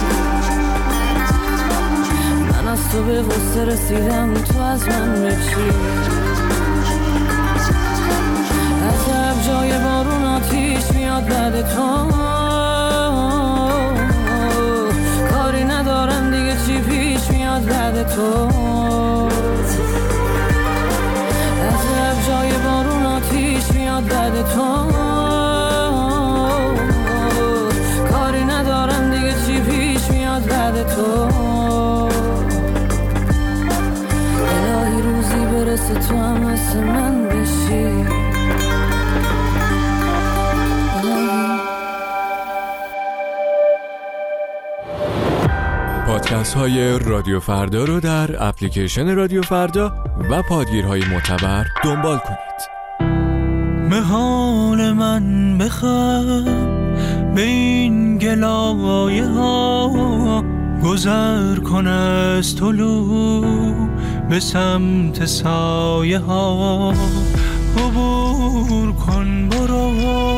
L: من از تو به غصه رسیدم، تو از من به چی؟ از هر جای بارون آتیش میاد بعد تو، کاری ندارم دیگه چی پیش میاد بعد تو. جای بارون آتیش میاد بعد تو، کاری ندارم دیگه چی پیش میاد بعد تو. واسه تو هم مثل من بشی.
M: پادکست های رادیو فردا رو در اپلیکیشن رادیو فردا و پادگیرهای معتبر دنبال کنید.
J: به حال من بخند، به این گلایه ها گذر کن از طلوع به سمت سایه ها، عبور کن برو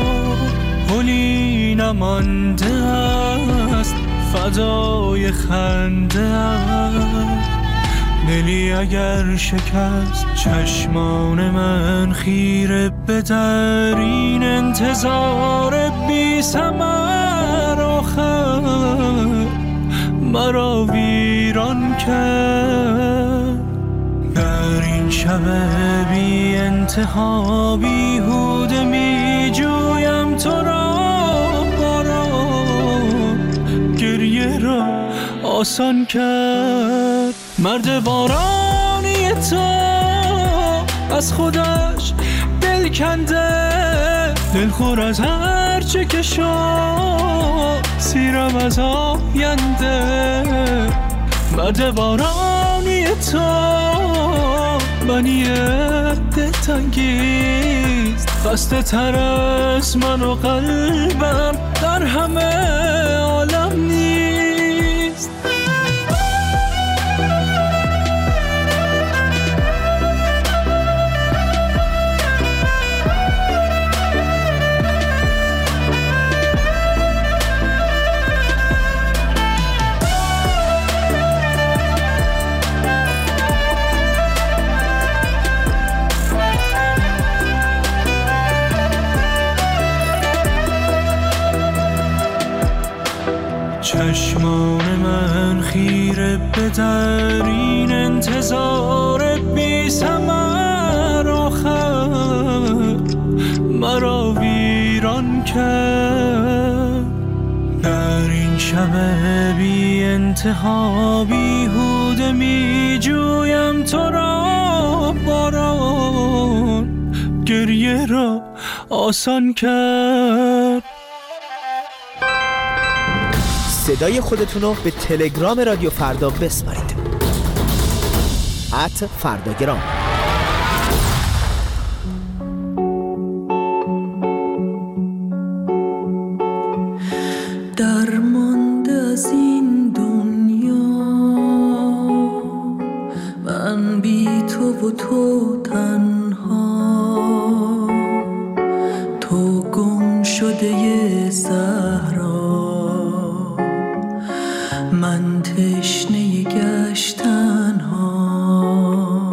J: پلی نمانده است فضای خنده است. دلی اگر شکست چشمان من خیره به در این انتظار بی ثمر آخر مرا ویران کرد. در این شب بی انتها بیهوده می جویم تو را باران، گریه را آسان کرد. مرد بارانی تو از خودش دل کنده، دلخور از هر چه که شد، سیرم از آینده. مرد بارانی تو منی دلتنگیست، خسته تر از من و قلبم در همه عالم نیست. چشمان من خیره به در این انتظار بی ثمر آخر مرا ویران کرد. در این شب بی انتها بیهوده می جویم تو را باران، گریه را آسان کرد.
N: صدای خودتون رو به تلگرام رادیو فردا بسپارید. ات فرداگرام.
L: درمانده از این دنیا من بی تو و تو تنها، تو گم شده صحرا، من تشنه گشتن ها،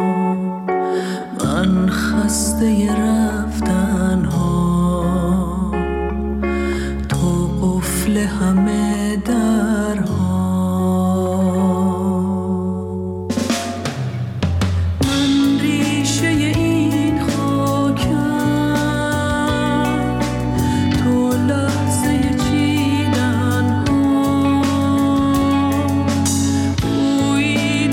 L: من خسته رفتن ها، تو قفل همه درها. من ریشه این خاکم، تو لحظه چیدن ها، بوی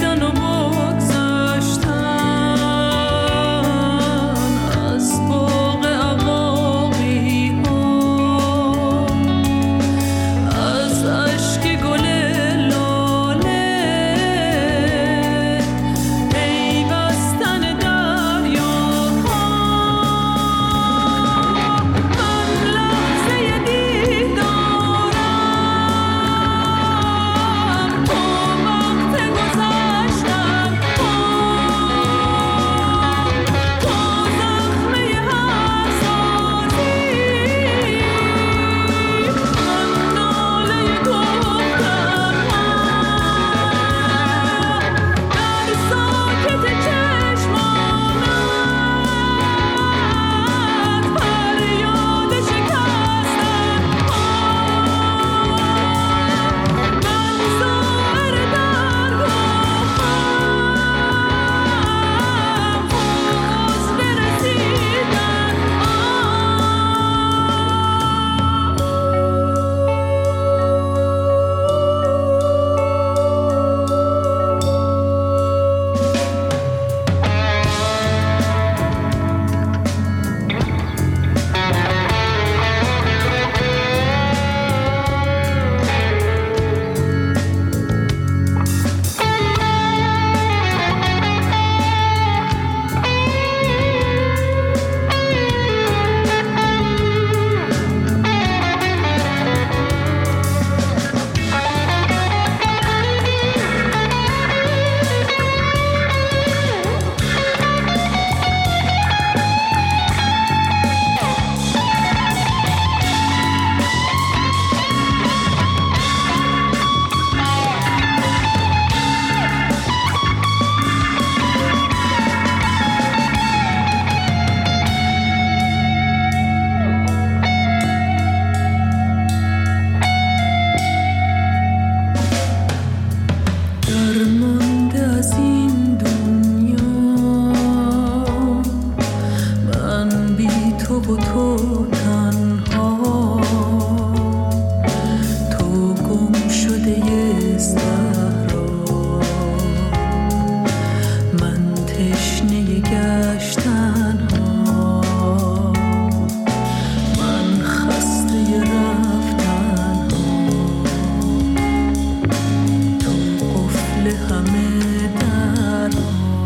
L: دل همه درها.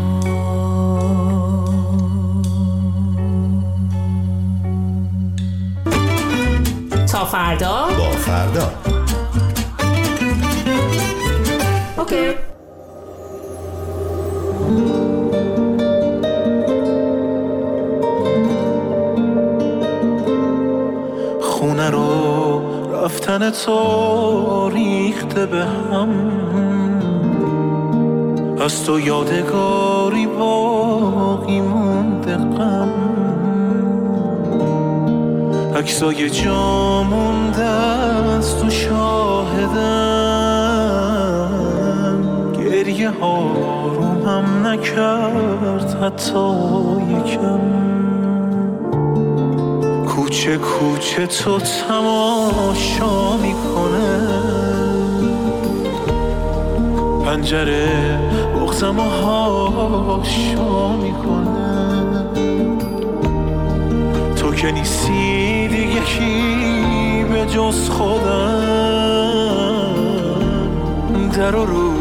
O: تا فردا
P: با فردا.
O: اوکی.
J: خونه رو رفتن تو ریخته به هم، از تو یادگاری باقی مونده غم، عکسای جا مونده از تو شاهدم، گریه ها رو هم نکرد حتی یکم، کوچه کوچه تو تماشا میکنه، پنجره بغزم و هاشا میکنه، تو که نیستی دیگه کی به جز خودم، در و رو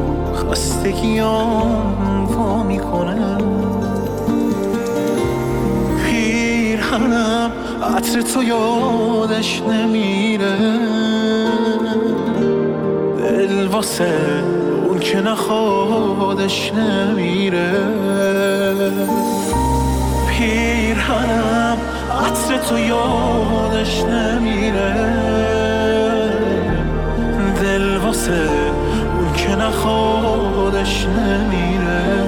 J: خستگیام وا میکنه، پیرهنم عطر تو یادش نمیره، دل واسه اون که نخوادش نمیره، پیرهنم عطر تو یادش نمیره، دل واسه اون که نخوادش نمیره.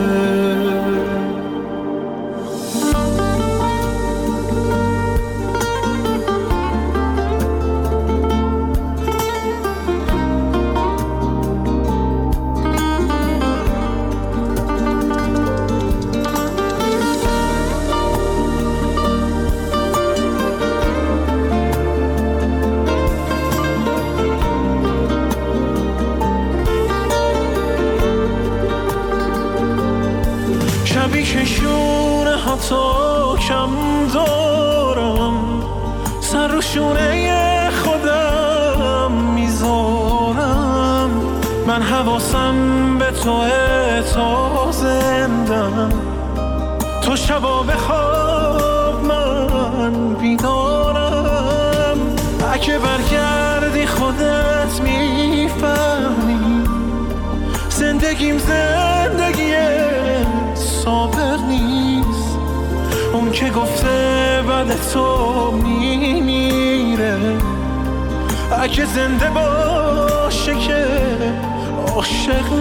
J: شبی که شونه ها تو کم دارم، سر رو شونه خودم میذارم، من حواسم به توه تا زندم، تو شبا بخواب من بیدارم، اگه برگردی خودت میفهمی زندگیم زندگیه صابر نیست، اون که گفته بعد تو میمیره، اگه زنده باشه که عاشق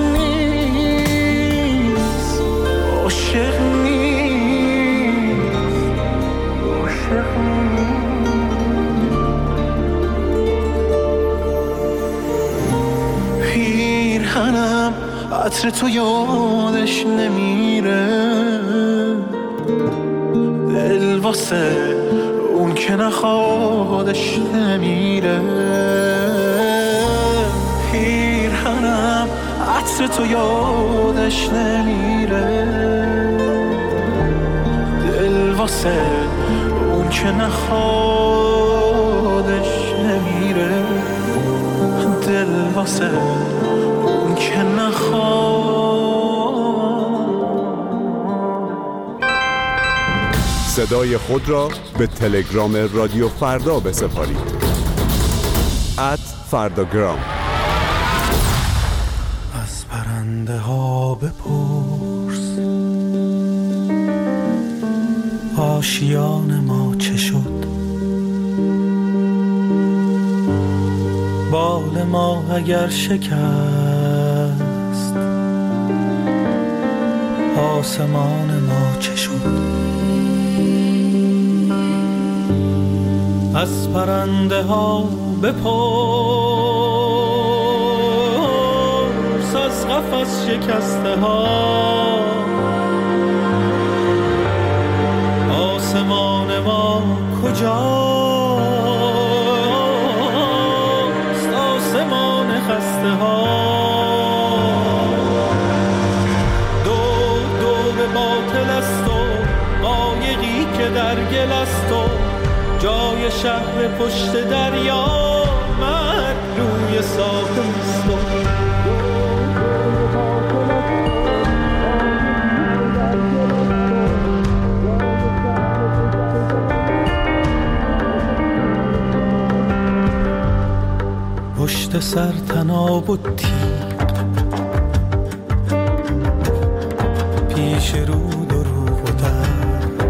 J: نیست، عاشق نیست، عاشق نیست. پیرهنم عطر تو یادش نمیره، دل واسه اون که نخوادش نمیره، پیرهنم عطر تو یادش نمیره، دل واسه اون که نخوادش نمیره، دل واسه اون که نخواد.
Q: صدای خود را به تلگرام رادیو فردا بسپارید. ات فرداگرام.
J: از پرنده ها بپرس آشیان ما چه شد، بال ما اگر شکست آسمان ما چه شد، از پرنده ها بپرس از قفس شکسته ها آسمان ما کجاست، آسمان خسته ها دو دو به باطل است و قایقی که در گل است و جای شهر پشت دریا مرد روی ساحل است. سر تناب و تیغ پیش رو دروغ و درد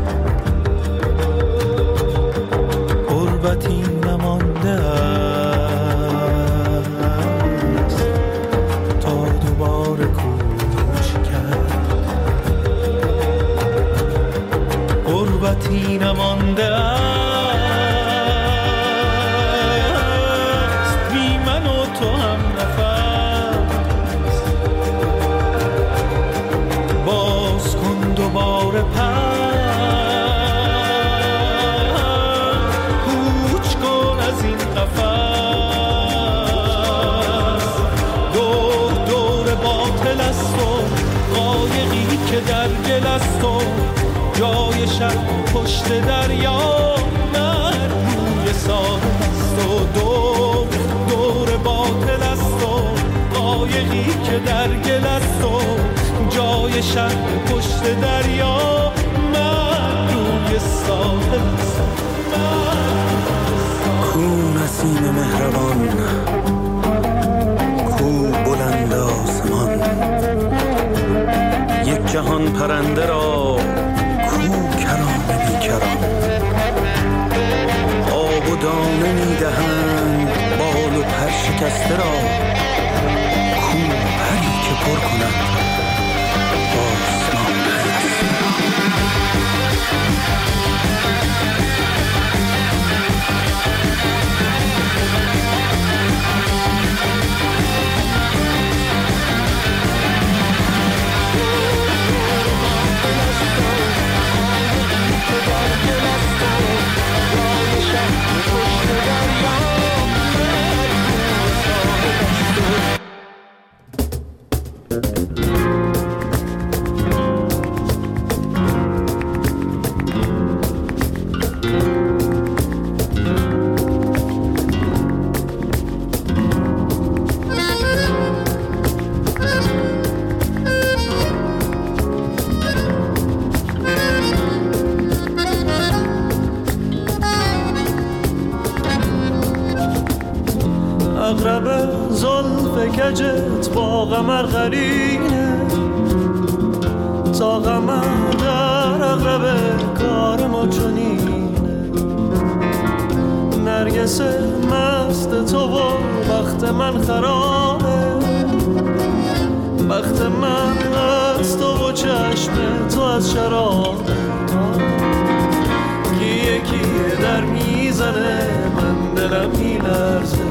J: غربتی نمانده است تا دوباره کوچ کرد غربتی نمانده است جای شب پشت دریا من روی ساحل است و دور دور باطل است و قایقی که در گل است و جای شب پشت دریا من روی ساحل است.
P: کو نسیم مهربان، کو بلند آسمان، یک جهان پرنده را آب و دانه میدهند بال و پر شکسته را کو پری که پر کند آسمان
J: کجت با قمر قرینه تا قمر در اغرب کار ما چنینه نرگس مست تو و بخت من خرابه بخت من از تو و چشم تو از شراب کیه کیه در میزنه من دلم میلرزه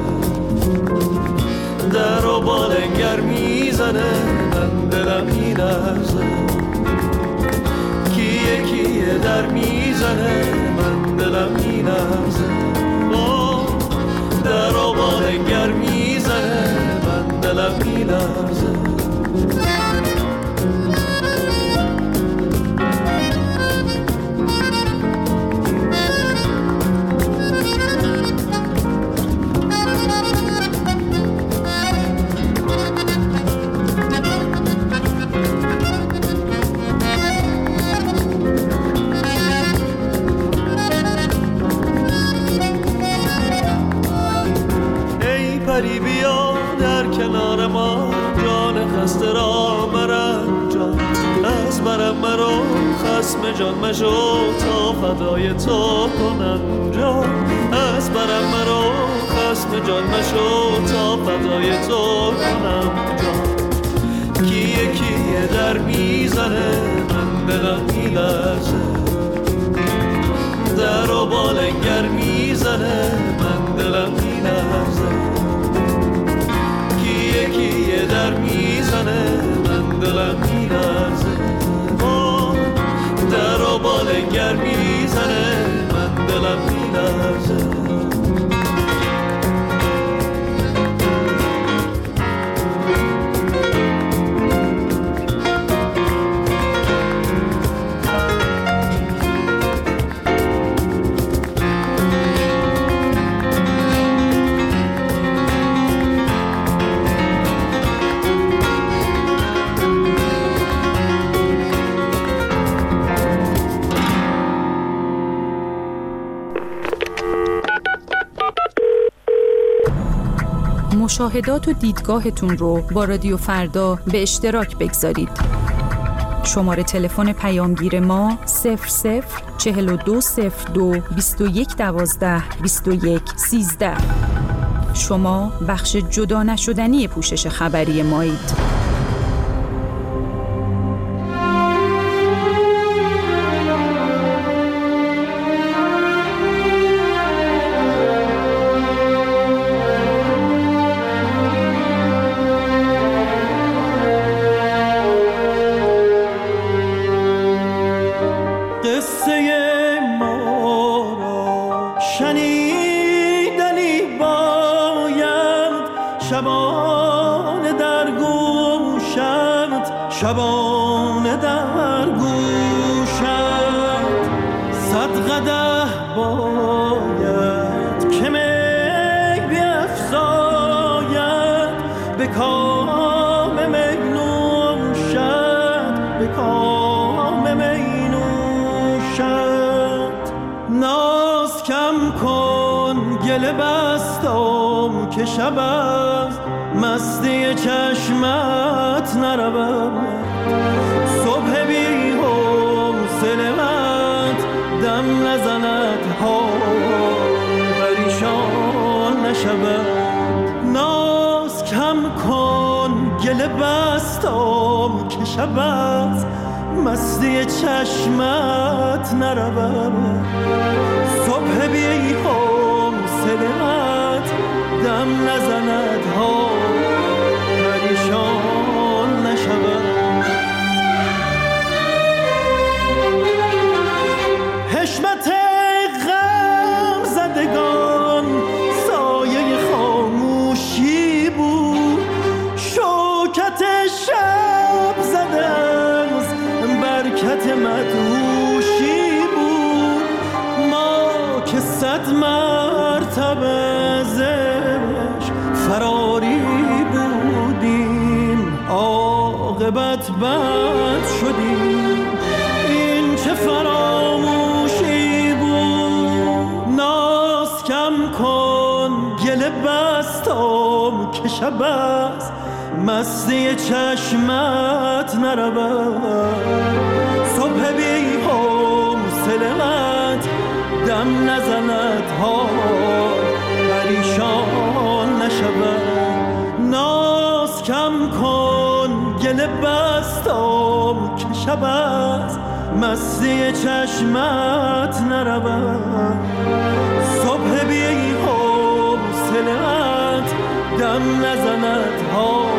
J: در و بالنگر میزنه من دلم میلرزه کیه کیه در میزنه من دلم میلرزه در و بالنگر میزنه من دلم میلرزه پری بیا در کنار ما جان خسته را مرنجان از برم مرو خسم جان مشو تا فدای تو کنم جان از برم مرو خسم جان مشو تا فدای تو کنم جان کیه کیه در میزنه من دلم میلرزه در و بالنگر میزنه من دلم میلرزه کیه در میزنه من دلم میلرزه در و بالنگر میزنه من دلم میلرزه
R: مشاهدات و دیدگاهتون رو با رادیو فردا به اشتراک بگذارید. شماره تلفن پیامگیر ما صفر صفر چهل و دو صفر دو بیست و یک دوازده بیست و یک سیزده. شما بخش جدا نشدنی پوشش خبری مایید.
J: شبانه در گوشت شبانه در گوشت صد قدح باید که می بیفزاید به کام می نوشد به کام می نوشد ناز کم کن گله بستم که شب است مستی چشمت نروم صبح بی حوصله‌ات دم نزند ها پریشان نشود ناز کم کن گله بستم که شب است مستی چشمت نروم صبح بی حوصله‌ات دم نزند ها پریشان نشود حشمت غم زدگان سایه خاموشی بود شوکت شب زده از برکت مدهوشی بود ما که صد مرتبه زش فراری بودیم عاقبت بد شدیم این چه فراموشی بود ناز کم کن گله بستم که شب است مستی چشمت نرود صبح بی حوصله‌ات دم نزند ها پریشان نشود ناز کم کن گله بستم که شب است مستی چشمت نرود صبح بی حوصله‌ات دم نزند ها